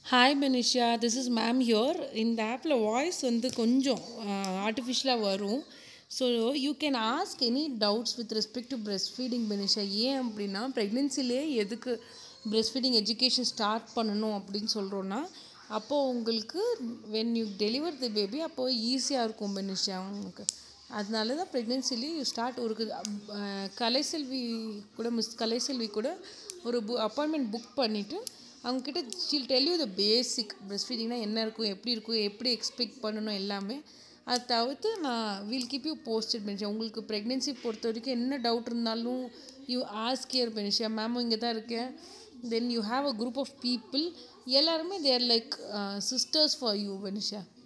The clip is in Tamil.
Hi Benisha, this is ma'am here. இந்த ஆப்பில் வாய்ஸ் வந்து கொஞ்சம் ஆர்டிஃபிஷியலாக வரும். So you can ask any doubts with respect to breast feeding Benisha. ஏன் அப்படின்னா ப்ரெக்னென்சிலே எதுக்கு பிரெஸ்ட் ஃபீடிங் எஜுகேஷன் ஸ்டார்ட் பண்ணணும் அப்படின்னு சொல்கிறோன்னா, அப்போது உங்களுக்கு when you deliver the baby அப்போது ஈஸியாக இருக்கும் பெனிஷா உங்களுக்கு. அதனால தான் ப்ரெக்னென்சிலே யூ ஸ்டார்ட் ஒரு கலைசெல்வி கூட மிஸ் கலைசெல்வி கூட ஒரு அப்பாயின்மெண்ட் புக் பண்ணிவிட்டு அவங்கக்கிட்ட she'll tell you the basic breast ஃபீடிங்னா என்ன இருக்கும், எப்படி எக்ஸ்பெக்ட் பண்ணணும் எல்லாமே. அதை தவிர்த்து நான் will keep you posted Benisha. உங்களுக்கு ப்ரெக்னென்சி பொறுத்த வரைக்கும் என்ன டவுட் இருந்தாலும் யூ ஆஸ்க் யர் பெனிஷா. மேமும் இங்கே தான் இருக்கேன். Then you have a group of people. எல்லாருமே there like sisters for you Benisha.